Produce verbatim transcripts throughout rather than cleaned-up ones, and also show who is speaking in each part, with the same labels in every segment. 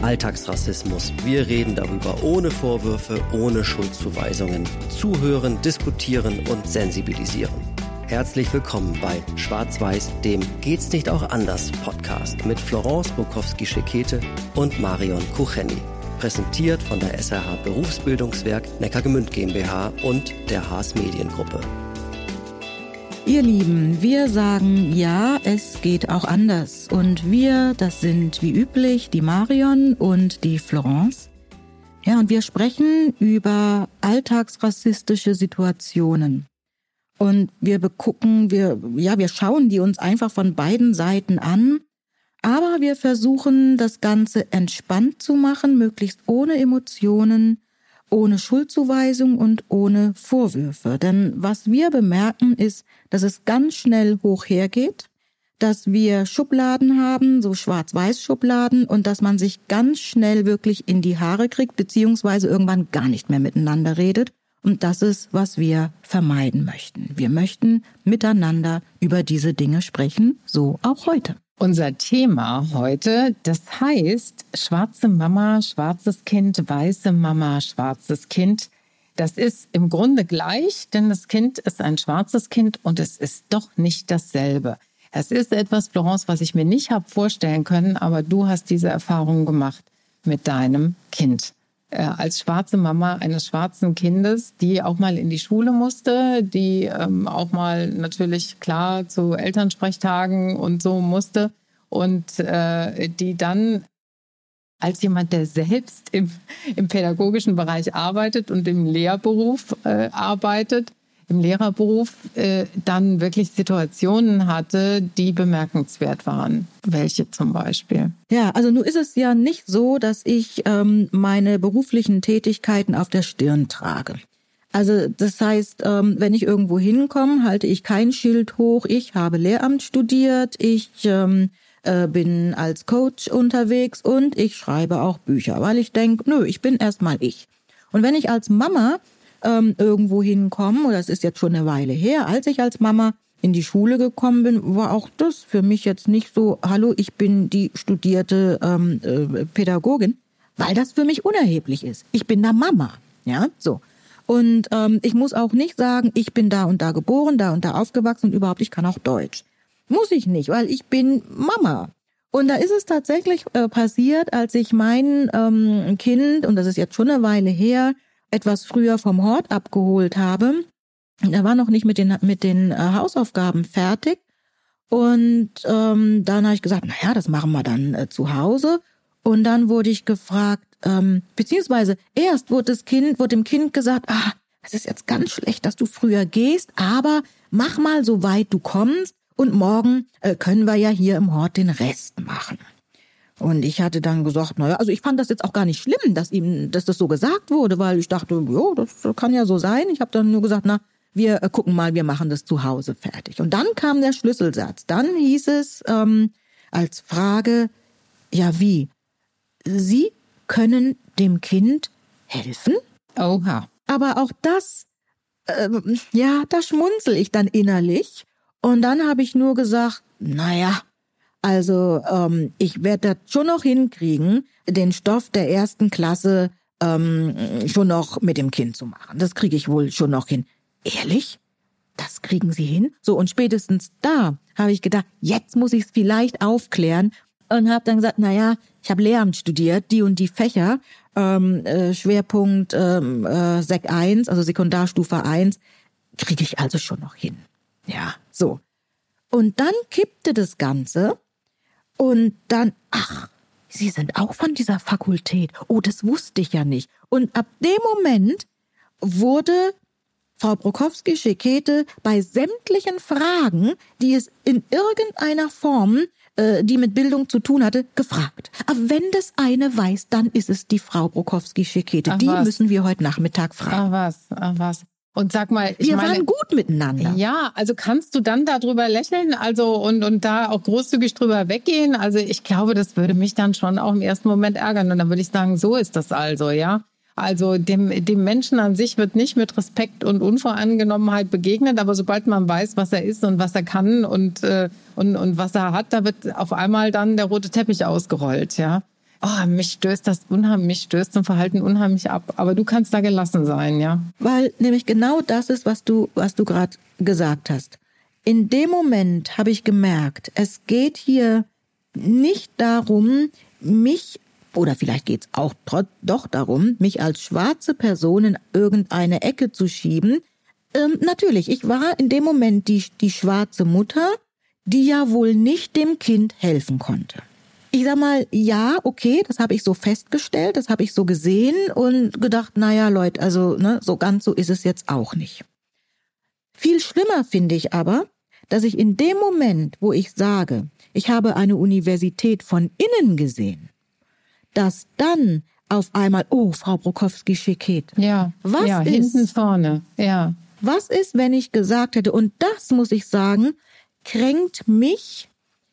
Speaker 1: Alltagsrassismus. Wir reden darüber ohne Vorwürfe, ohne Schuldzuweisungen. Zuhören, diskutieren und sensibilisieren. Herzlich willkommen bei Schwarz-Weiß, dem Geht's nicht auch anders Podcast mit Florence Bukowski-Schekete und Marion Kucheni. Präsentiert von der S R H Berufsbildungswerk Neckargemünd GmbH und der Haas Mediengruppe.
Speaker 2: Ihr Lieben, wir sagen, ja, es geht auch anders. Und wir, das sind wie üblich die Marion und die Florence. Ja, und wir sprechen über alltagsrassistische Situationen. Und wir begucken, wir, ja, wir schauen die uns einfach von beiden Seiten an. Aber wir versuchen, das Ganze entspannt zu machen, möglichst ohne Emotionen, ohne Schuldzuweisung und ohne Vorwürfe. Denn was wir bemerken ist, dass es ganz schnell hoch hergeht, dass wir Schubladen haben, so Schwarz-Weiß-Schubladen, und dass man sich ganz schnell wirklich in die Haare kriegt, beziehungsweise irgendwann gar nicht mehr miteinander redet. Und das ist, was wir vermeiden möchten. Wir möchten miteinander über diese Dinge sprechen, so auch heute.
Speaker 3: Unser Thema heute, das heißt schwarze Mama, schwarzes Kind, weiße Mama, schwarzes Kind. Das ist im Grunde gleich, denn das Kind ist ein schwarzes Kind und es ist doch nicht dasselbe. Es ist etwas, Florence, was ich mir nicht habe vorstellen können, aber du hast diese Erfahrung gemacht mit deinem Kind. Äh, als schwarze Mama eines schwarzen Kindes, die auch mal in die Schule musste, die ähm, auch mal natürlich klar zu Elternsprechtagen und so musste und äh, die dann als jemand, der selbst im, im pädagogischen Bereich arbeitet und im Lehrberuf äh, arbeitet, im Lehrerberuf äh, dann wirklich Situationen hatte, die bemerkenswert waren. Welche zum Beispiel?
Speaker 2: Ja, also nun ist es ja nicht so, dass ich ähm, meine beruflichen Tätigkeiten auf der Stirn trage. Also das heißt, ähm, wenn ich irgendwo hinkomme, halte ich kein Schild hoch. Ich habe Lehramt studiert, ich ähm, äh, bin als Coach unterwegs und ich schreibe auch Bücher, weil ich denke, nö, ich bin erstmal ich. Und wenn ich als Mama ähm, irgendwo hinkomme, oder es ist jetzt schon eine Weile her, als ich als Mama in die Schule gekommen bin, war auch das für mich jetzt nicht so, hallo, ich bin die studierte ähm, äh, Pädagogin, weil das für mich unerheblich ist. Ich bin da Mama, ja, so. Und ähm, ich muss auch nicht sagen, ich bin da und da geboren, da und da aufgewachsen und überhaupt, ich kann auch Deutsch. Muss ich nicht, weil ich bin Mama. Und da ist es tatsächlich äh, passiert, als ich mein ähm, Kind, und das ist jetzt schon eine Weile her, etwas früher vom Hort abgeholt habe. Er war noch nicht mit den mit den äh, Hausaufgaben fertig. Und ähm, dann habe ich gesagt, naja, das machen wir dann äh, zu Hause. Und dann wurde ich gefragt, ähm, beziehungsweise erst wurde das Kind, wurde dem Kind gesagt, ah, es ist jetzt ganz schlecht, dass du früher gehst, aber mach mal so weit du kommst und morgen äh, können wir ja hier im Hort den Rest machen. Und ich hatte dann gesagt, naja, also ich fand das jetzt auch gar nicht schlimm, dass ihm, dass das so gesagt wurde, weil ich dachte, jo, das kann ja so sein. Ich habe dann nur gesagt, na, wir äh, gucken mal, wir machen das zu Hause fertig. Und dann kam der Schlüsselsatz. Dann hieß es ähm, als Frage, ja wie? Sie können dem Kind helfen?
Speaker 3: Oha.
Speaker 2: Aber auch das, äh, ja, da schmunzel ich dann innerlich. Und dann habe ich nur gesagt, naja, also ähm, ich werde das schon noch hinkriegen, den Stoff der ersten Klasse ähm, schon noch mit dem Kind zu machen. Das kriege ich wohl schon noch hin. Ehrlich? Das kriegen Sie hin? So, und spätestens da habe ich gedacht, jetzt muss ich es vielleicht aufklären. Und habe dann gesagt, naja, ich habe Lehramt studiert, die und die Fächer, ähm, äh, Schwerpunkt ähm, äh, Sek eins, also Sekundarstufe eins, kriege ich also schon noch hin. Ja, so. Und dann kippte das Ganze und dann, ach, Sie sind auch von dieser Fakultät. Oh, das wusste ich ja nicht. Und ab dem Moment wurde Frau Bukowski-Schekete bei sämtlichen Fragen, die es in irgendeiner Form, äh, die mit Bildung zu tun hatte, gefragt. Aber wenn das eine weiß, dann ist es die Frau Bukowski-Schekete. Die was? Müssen wir heute Nachmittag fragen.
Speaker 3: Ach was, ach was. Und sag mal, ich
Speaker 2: wir
Speaker 3: meine,
Speaker 2: waren gut miteinander.
Speaker 3: Ja, also kannst du dann darüber lächeln, also und und da auch großzügig drüber weggehen? Also ich glaube, das würde mich dann schon auch im ersten Moment ärgern und dann würde ich sagen, so ist das also, ja. Also dem dem Menschen an sich wird nicht mit Respekt und Unvoreingenommenheit begegnet, aber sobald man weiß, was er ist und was er kann und äh, und und was er hat, da wird auf einmal dann der rote Teppich ausgerollt, ja. oh, mich stößt das unheimlich, mich stößt zum Verhalten unheimlich ab. Aber du kannst da gelassen sein, ja?
Speaker 2: Weil nämlich genau das ist, was du, was du gerade gesagt hast. In dem Moment habe ich gemerkt, es geht hier nicht darum, mich, oder vielleicht geht es auch trot, doch darum, mich als schwarze Person in irgendeine Ecke zu schieben. Ähm, natürlich, ich war in dem Moment die, die schwarze Mutter, die ja wohl nicht dem Kind helfen konnte. Ich sag mal, ja, okay, das habe ich so festgestellt, das habe ich so gesehen und gedacht, naja, Leute, also ne, so ganz so ist es jetzt auch nicht. Viel schlimmer finde ich aber, dass ich in dem Moment, wo ich sage, ich habe eine Universität von innen gesehen, dass dann auf einmal, oh, Frau Brokowski-Schicket.
Speaker 3: Ja,
Speaker 2: was
Speaker 3: ja,
Speaker 2: ist,
Speaker 3: hinten vorne, ja.
Speaker 2: Was ist, wenn ich gesagt hätte, und das muss ich sagen, kränkt mich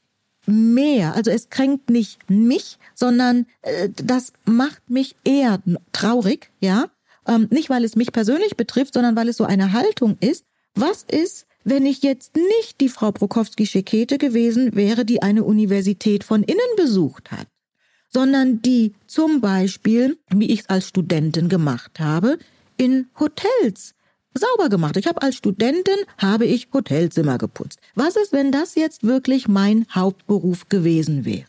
Speaker 2: mehr, also es kränkt nicht mich, sondern äh, das macht mich eher traurig, ja, ähm, nicht weil es mich persönlich betrifft, sondern weil es so eine Haltung ist. Was ist, wenn ich jetzt nicht die Frau Brokowski-Schekete gewesen wäre, die eine Universität von innen besucht hat, sondern die zum Beispiel, wie ich es als Studentin gemacht habe, in Hotels sauber gemacht. Ich habe als Studentin, habe ich Hotelzimmer geputzt. Was ist, wenn das jetzt wirklich mein Hauptberuf gewesen wäre?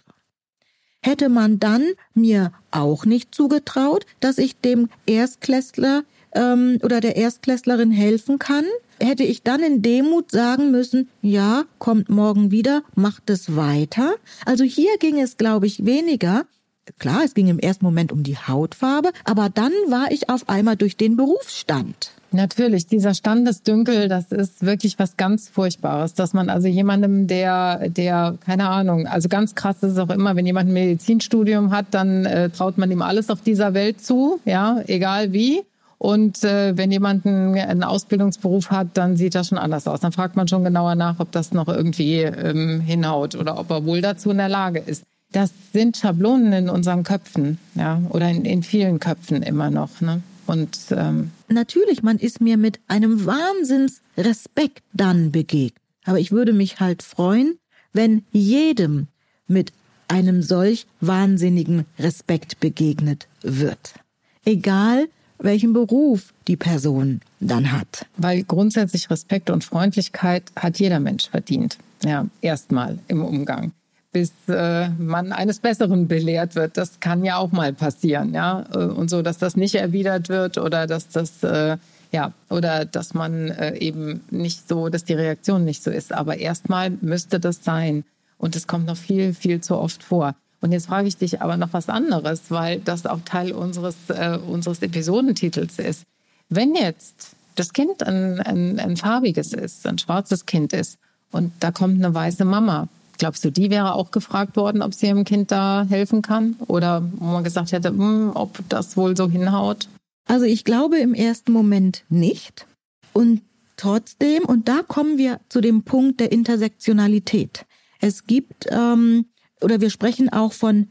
Speaker 2: Hätte man dann mir auch nicht zugetraut, dass ich dem Erstklässler ähm, oder der Erstklässlerin helfen kann? Hätte ich dann in Demut sagen müssen, ja, kommt morgen wieder, macht es weiter? Also hier ging es, glaube ich, weniger. Klar, es ging im ersten Moment um die Hautfarbe, aber dann war ich auf einmal durch den Berufsstand.
Speaker 3: Natürlich, dieser Standesdünkel, das ist wirklich was ganz Furchtbares, dass man also jemandem, der, der, keine Ahnung, also ganz krass ist es auch immer, wenn jemand ein Medizinstudium hat, dann äh, traut man ihm alles auf dieser Welt zu, ja, egal wie. Und äh, wenn jemand einen, einen Ausbildungsberuf hat, dann sieht das schon anders aus. Dann fragt man schon genauer nach, ob das noch irgendwie ähm, hinhaut oder ob er wohl dazu in der Lage ist. Das sind Schablonen in unseren Köpfen, ja, oder in, in vielen Köpfen immer noch, ne? Und ähm
Speaker 2: natürlich, man ist mir mit einem Wahnsinnsrespekt dann begegnet. Aber ich würde mich halt freuen, wenn jedem mit einem solch wahnsinnigen Respekt begegnet wird. Egal, welchen Beruf die Person dann hat.
Speaker 3: Weil grundsätzlich Respekt und Freundlichkeit hat jeder Mensch verdient. Ja, erstmal im Umgang. Bis äh, man eines Besseren belehrt wird. Das kann ja auch mal passieren, ja. Und so, dass das nicht erwidert wird oder dass das, äh, ja, oder dass man äh, eben nicht so, dass die Reaktion nicht so ist. Aber erstmal müsste das sein. Und es kommt noch viel, viel zu oft vor. Und jetzt frage ich dich aber noch was anderes, weil das auch Teil unseres, äh, unseres Episodentitels ist. Wenn jetzt das Kind ein, ein, ein farbiges ist, ein schwarzes Kind ist und da kommt eine weiße Mama, glaubst du, die wäre auch gefragt worden, ob sie ihrem Kind da helfen kann? Oder wo man gesagt hätte, mh, ob das wohl so hinhaut?
Speaker 2: Also ich glaube im ersten Moment nicht. Und trotzdem, und da kommen wir zu dem Punkt der Intersektionalität. Es gibt, ähm, oder wir sprechen auch von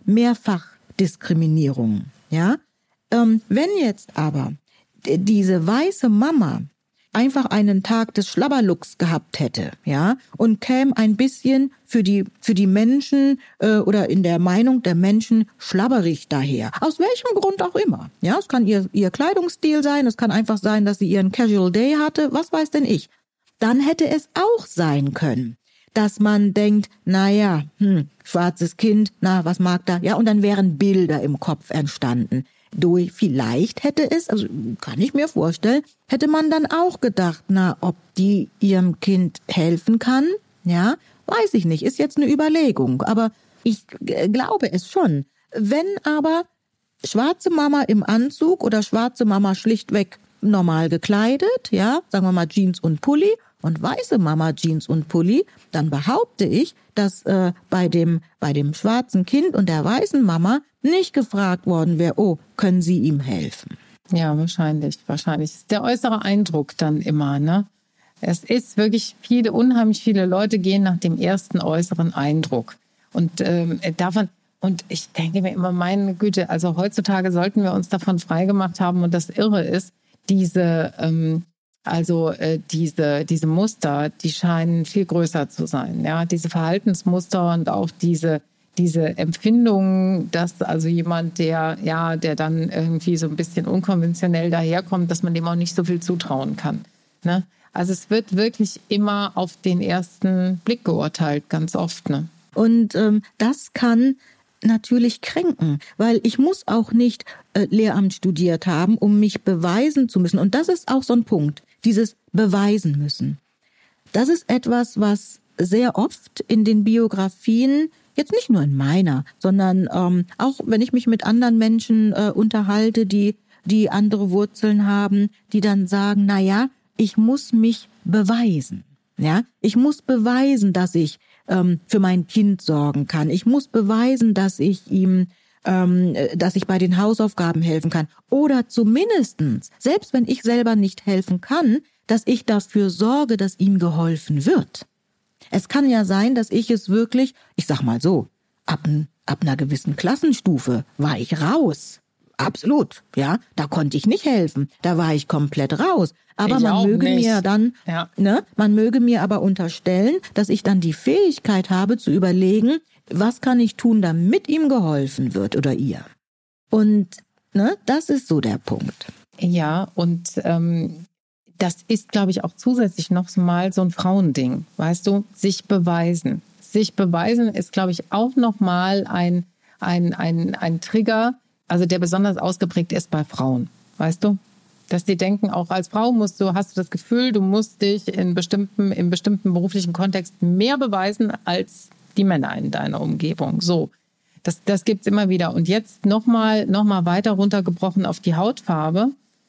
Speaker 2: Mehrfachdiskriminierung. Ja? Ähm, wenn jetzt aber diese weiße Mama einfach einen Tag des Schlabberlooks gehabt hätte, ja, und käme ein bisschen für die für die Menschen äh, oder in der Meinung der Menschen schlabberig daher. Aus welchem Grund auch immer. Ja, es kann ihr ihr Kleidungsstil sein, es kann einfach sein, dass sie ihren Casual Day hatte, was weiß denn ich. Dann hätte es auch sein können, dass man denkt, na ja, hm, schwarzes Kind, na, was mag da? Ja, und dann wären Bilder im Kopf entstanden. Durch, vielleicht hätte es, also kann ich mir vorstellen, hätte man dann auch gedacht, na, ob die ihrem Kind helfen kann, ja, weiß ich nicht, ist jetzt eine Überlegung, aber ich g- glaube es schon. Wenn aber schwarze Mama im Anzug oder schwarze Mama schlichtweg normal gekleidet, ja, sagen wir mal Jeans und Pulli, und weiße Mama Jeans und Pulli, dann behaupte ich, dass äh, bei dem bei dem schwarzen Kind und der weißen Mama nicht gefragt worden wäre, oh, können Sie ihm helfen?
Speaker 3: Ja, wahrscheinlich, wahrscheinlich. Das ist der äußere Eindruck dann immer, ne? Es ist wirklich viele, unheimlich viele Leute gehen nach dem ersten äußeren Eindruck. Und ähm, davon, und ich denke mir immer, meine Güte, also heutzutage sollten wir uns davon freigemacht haben. Und das Irre ist, diese ähm, Also äh, diese diese Muster, die scheinen viel größer zu sein. Ja, diese Verhaltensmuster und auch diese diese Empfindung, dass also jemand, der ja, der dann irgendwie so ein bisschen unkonventionell daherkommt, dass man dem auch nicht so viel zutrauen kann. Ne? Also es wird wirklich immer auf den ersten Blick geurteilt, ganz oft. Ne?
Speaker 2: Und ähm, das kann natürlich kränken, weil ich muss auch nicht äh, Lehramt studiert haben, um mich beweisen zu müssen. Und das ist auch so ein Punkt, dieses Beweisen müssen. Das ist etwas, was sehr oft in den Biografien, jetzt nicht nur in meiner, sondern ähm, auch wenn ich mich mit anderen Menschen äh, unterhalte, die die andere Wurzeln haben, die dann sagen, na ja, ich muss mich beweisen. Ja, ich muss beweisen, dass ich ähm, für mein Kind sorgen kann. Ich muss beweisen, dass ich ihm, ähm, dass ich bei den Hausaufgaben helfen kann. Oder zumindestens, selbst wenn ich selber nicht helfen kann, dass ich dafür sorge, dass ihm geholfen wird. Es kann ja sein, dass ich es wirklich, ich sag mal so, ab, ab einer gewissen Klassenstufe war ich raus. Absolut, ja, da konnte ich nicht helfen, da war ich komplett raus. Aber
Speaker 3: ich
Speaker 2: man möge
Speaker 3: nicht.
Speaker 2: mir dann,
Speaker 3: ja.
Speaker 2: ne, man möge mir aber unterstellen, dass ich dann die Fähigkeit habe zu überlegen, was kann ich tun, damit ihm geholfen wird oder ihr. Und ne, das ist so der Punkt.
Speaker 3: Ja, und ähm, das ist, glaube ich, auch zusätzlich noch mal so ein Frauending, weißt du, sich beweisen. Sich beweisen ist, glaube ich, auch noch mal ein, ein, ein, ein Trigger, also der besonders ausgeprägt ist bei Frauen, weißt du? Dass die denken, auch als Frau musst du, hast du das Gefühl, du musst dich in bestimmten, im bestimmten beruflichen Kontext mehr beweisen als die Männer in deiner Umgebung. So, das, das gibt's immer wieder. Und jetzt noch mal, noch mal weiter runtergebrochen auf die Hautfarbe.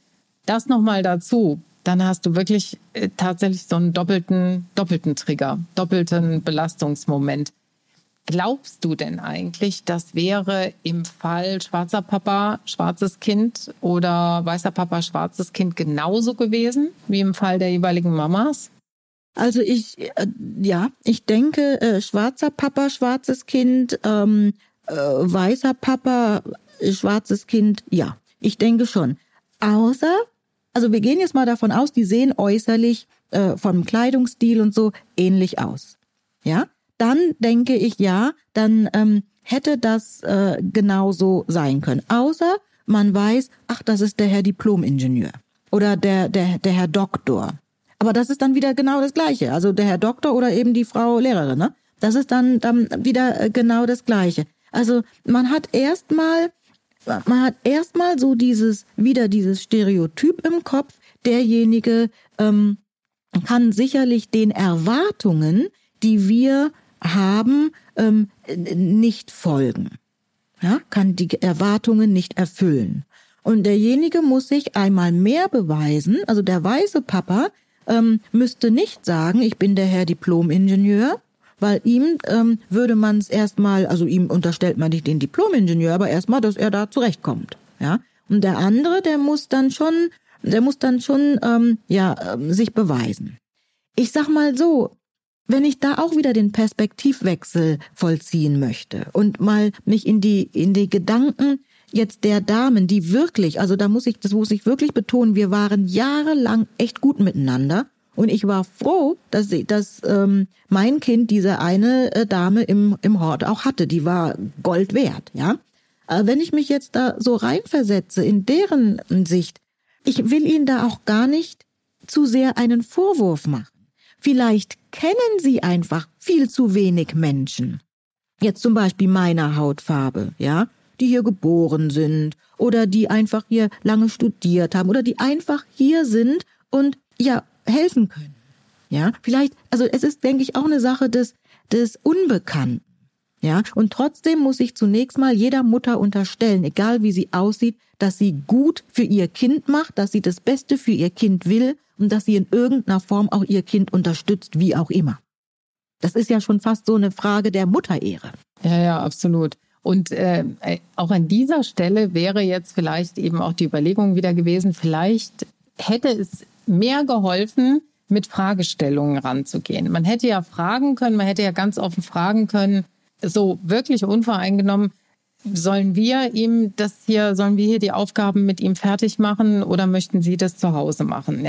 Speaker 3: Das noch mal dazu. Dann hast du wirklich äh, tatsächlich so einen doppelten, doppelten Trigger, doppelten Belastungsmoment. Glaubst du denn eigentlich, das wäre im Fall schwarzer Papa, schwarzes Kind oder weißer Papa, schwarzes Kind genauso gewesen wie im Fall der jeweiligen Mamas?
Speaker 2: Also ich, äh, ja, ich denke, äh, schwarzer Papa, schwarzes Kind, ähm, äh, weißer Papa, äh, schwarzes Kind, ja, ich denke schon. Außer, also wir gehen jetzt mal davon aus, die sehen äußerlich äh, vom Kleidungsstil und so ähnlich aus, ja? Dann denke ich, ja, dann ähm, hätte das äh, genauso sein können. Außer man weiß, ach, das ist der Herr Diplom-Ingenieur oder der, der, der Herr Doktor. Aber das ist dann wieder genau das Gleiche. Also der Herr Doktor oder eben die Frau Lehrerin, ne? Das ist dann, dann wieder genau das Gleiche. Also man hat erstmal, man hat erstmal so dieses, wieder dieses Stereotyp im Kopf. Derjenige ähm, kann sicherlich den Erwartungen, die wir haben, ähm, nicht folgen. Ja, kann die Erwartungen nicht erfüllen. Und derjenige muss sich einmal mehr beweisen, also der weiße Papa ähm, müsste nicht sagen, ich bin der Herr Diplom-Ingenieur, weil ihm ähm, würde man es erstmal, also ihm unterstellt man nicht den Diplom-Ingenieur, aber erstmal, dass er da zurechtkommt. Ja, und der andere, der muss dann schon, der muss dann schon ähm, ja ähm, sich beweisen. Ich sag mal so, wenn ich da auch wieder den Perspektivwechsel vollziehen möchte und mal mich in die in die Gedanken jetzt der Damen, die wirklich, also da muss ich, das muss ich wirklich betonen, wir waren jahrelang echt gut miteinander und ich war froh, dass dass ähm, mein Kind diese eine äh, Dame im im Hort auch hatte, die war Gold wert, ja. Aber wenn ich mich jetzt da so reinversetze in deren Sicht, ich will ihnen da auch gar nicht zu sehr einen Vorwurf machen. Vielleicht kennen sie einfach viel zu wenig Menschen. Jetzt zum Beispiel meiner Hautfarbe, ja, die hier geboren sind oder die einfach hier lange studiert haben oder die einfach hier sind und ja helfen können. Ja, vielleicht, also es ist, denke ich, auch eine Sache des des Unbekannten. Ja, und trotzdem muss ich zunächst mal jeder Mutter unterstellen, egal wie sie aussieht, dass sie gut für ihr Kind macht, dass sie das Beste für ihr Kind will und dass sie in irgendeiner Form auch ihr Kind unterstützt, wie auch immer. Das ist ja schon fast so eine Frage der Mutterehre.
Speaker 3: Ja, ja, absolut. Und äh, auch an dieser Stelle wäre jetzt vielleicht eben auch die Überlegung wieder gewesen, vielleicht hätte es mehr geholfen, mit Fragestellungen ranzugehen. Man hätte ja fragen können, man hätte ja ganz offen fragen können, so wirklich unvoreingenommen, sollen wir ihm das hier, sollen wir hier die Aufgaben mit ihm fertig machen oder möchten Sie das zu Hause machen, ja?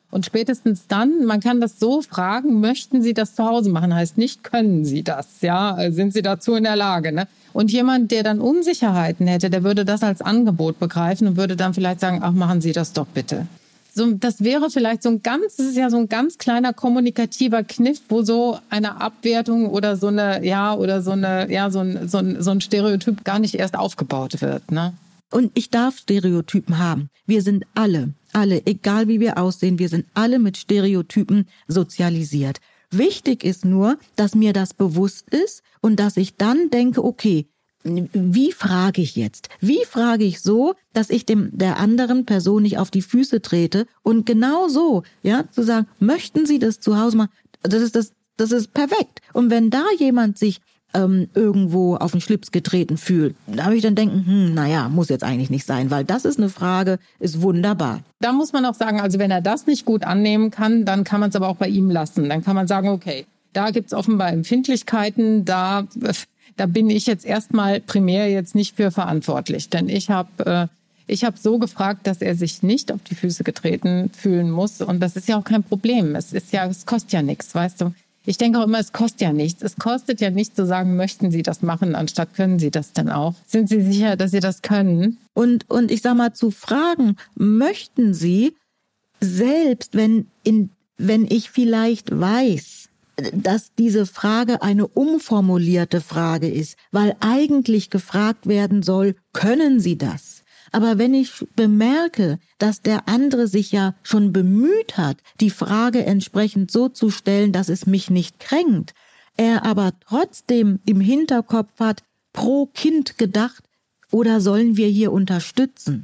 Speaker 3: Und spätestens dann, man kann das so fragen, möchten Sie das zu Hause machen? Heißt nicht, können Sie das? Ja, sind Sie dazu in der Lage? Ne? Und jemand, der dann Unsicherheiten hätte, der würde das als Angebot begreifen und würde dann vielleicht sagen, ach, machen Sie das doch bitte. So, das wäre vielleicht so ein ganz, das ist ja so ein ganz kleiner kommunikativer Kniff, wo so eine Abwertung oder so eine, ja, oder so eine, ja, so ein, so ein, so ein Stereotyp gar nicht erst aufgebaut wird, ne?
Speaker 2: Und ich darf Stereotypen haben. Wir sind alle, alle, egal wie wir aussehen, wir sind alle mit Stereotypen sozialisiert. Wichtig ist nur, dass mir das bewusst ist und dass ich dann denke, okay, wie frage ich jetzt? Wie frage ich so, dass ich dem der anderen Person nicht auf die Füße trete? Und genau so, ja, zu sagen, möchten Sie das zu Hause machen? Das ist das, das ist perfekt. Und wenn da jemand sich ähm, irgendwo auf den Schlips getreten fühlt, da habe ich dann denken, hm, naja, muss jetzt eigentlich nicht sein, weil das ist eine Frage, ist wunderbar.
Speaker 3: Da muss man auch sagen, also wenn er das nicht gut annehmen kann, dann kann man es aber auch bei ihm lassen. Dann kann man sagen, okay, da gibt's offenbar Empfindlichkeiten, da da bin ich jetzt erstmal primär jetzt nicht für verantwortlich, denn ich habe äh, ich habe so gefragt, dass er sich nicht auf die Füße getreten fühlen muss, und das ist ja auch kein Problem. Es ist ja, es kostet ja nichts, weißt du. Ich denke auch immer, es kostet ja nichts. Es kostet ja nichts zu sagen, möchten Sie das machen, anstatt können Sie das denn auch? Sind Sie sicher, dass Sie das können?
Speaker 2: Und, und ich sag mal, zu fragen, möchten Sie, selbst wenn, in, wenn ich vielleicht weiß, dass diese Frage eine umformulierte Frage ist, weil eigentlich gefragt werden soll, können Sie das? Aber wenn ich bemerke, dass der andere sich ja schon bemüht hat, die Frage entsprechend so zu stellen, dass es mich nicht kränkt, er aber trotzdem im Hinterkopf hat, pro Kind gedacht, oder sollen wir hier unterstützen?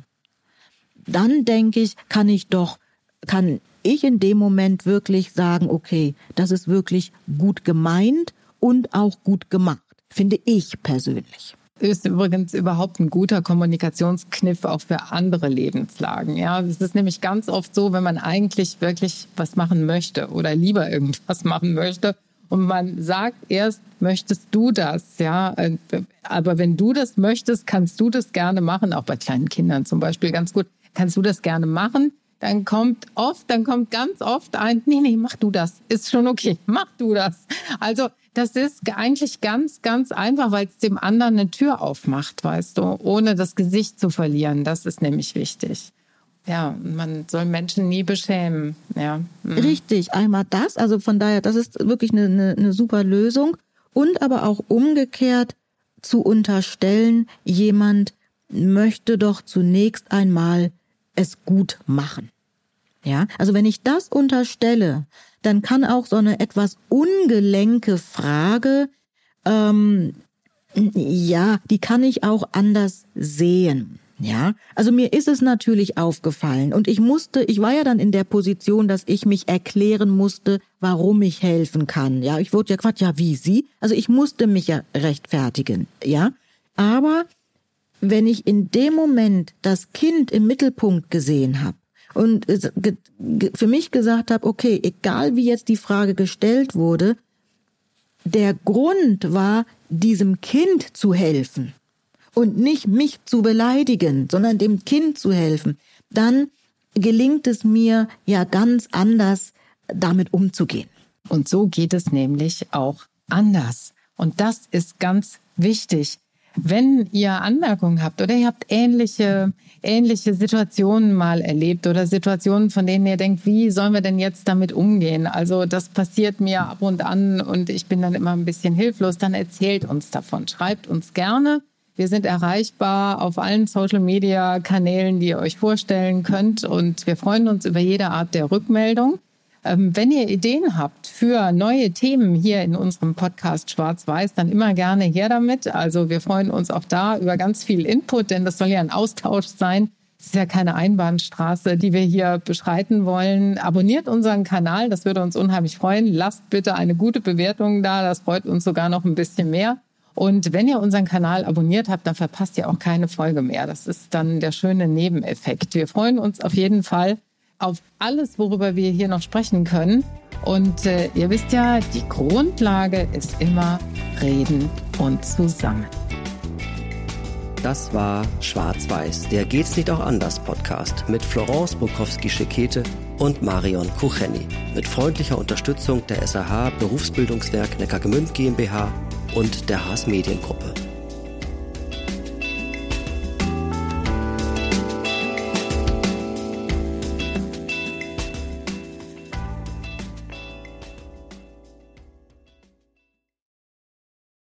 Speaker 2: Dann denke ich, kann ich doch, kann ich in dem Moment wirklich sagen, okay, das ist wirklich gut gemeint und auch gut gemacht, finde ich persönlich.
Speaker 3: Ist übrigens überhaupt ein guter Kommunikationskniff auch für andere Lebenslagen. Ja, es ist nämlich ganz oft so, wenn man eigentlich wirklich was machen möchte oder lieber irgendwas machen möchte und man sagt erst, möchtest du das? Ja, aber wenn du das möchtest, kannst du das gerne machen. Auch bei kleinen Kindern zum Beispiel ganz gut. Kannst du das gerne machen? Dann kommt oft, dann kommt ganz oft ein, nee, nee, mach du das. Ist schon okay, mach du das. Also das ist eigentlich ganz, ganz einfach, weil es dem anderen eine Tür aufmacht, weißt du, ohne das Gesicht zu verlieren. Das ist nämlich wichtig. Ja, man soll Menschen nie beschämen. Ja. Mhm.
Speaker 2: Richtig, einmal das, also von daher, das ist wirklich eine, eine, eine super Lösung. Und aber auch umgekehrt zu unterstellen, jemand möchte doch zunächst einmal es gut machen. Ja, also wenn ich das unterstelle, dann kann auch so eine etwas ungelenke Frage, ähm, ja, die kann ich auch anders sehen. Ja, also mir ist es natürlich aufgefallen und ich musste, ich war ja dann in der Position, dass ich mich erklären musste, warum ich helfen kann. Ja, ich wurde ja gefragt, ja, wie Sie? Also ich musste mich ja rechtfertigen. Ja, aber wenn ich in dem Moment das Kind im Mittelpunkt gesehen habe und für mich gesagt habe, okay, egal wie jetzt die Frage gestellt wurde, der Grund war, diesem Kind zu helfen und nicht mich zu beleidigen, sondern dem Kind zu helfen, dann gelingt es mir ja ganz anders, damit umzugehen.
Speaker 3: Und so geht es nämlich auch anders. Und das ist ganz wichtig. Wenn ihr Anmerkungen habt oder ihr habt ähnliche, ähnliche Situationen mal erlebt oder Situationen, von denen ihr denkt, wie sollen wir denn jetzt damit umgehen? Also das passiert mir ab und an und ich bin dann immer ein bisschen hilflos, dann erzählt uns davon. Schreibt uns gerne. Wir sind erreichbar auf allen Social-Media-Kanälen, die ihr euch vorstellen könnt, und wir freuen uns über jede Art der Rückmeldung. Wenn ihr Ideen habt für neue Themen hier in unserem Podcast Schwarz-Weiß, dann immer gerne her damit. Also wir freuen uns auch da über ganz viel Input, denn das soll ja ein Austausch sein. Es ist ja keine Einbahnstraße, die wir hier beschreiten wollen. Abonniert unseren Kanal, das würde uns unheimlich freuen. Lasst bitte eine gute Bewertung da, das freut uns sogar noch ein bisschen mehr. Und wenn ihr unseren Kanal abonniert habt, dann verpasst ihr auch keine Folge mehr. Das ist dann der schöne Nebeneffekt. Wir freuen uns auf jeden Fall auf alles, worüber wir hier noch sprechen können. Und äh, ihr wisst ja, die Grundlage ist immer Reden und Zusammen.
Speaker 1: Das war Schwarz-Weiß, der Geht's nicht auch anders Podcast mit Florence Bukowski-Schekete und Marion Kucheni. Mit freundlicher Unterstützung der S A H Berufsbildungswerk Neckargemünd GmbH und der Haas Mediengruppe.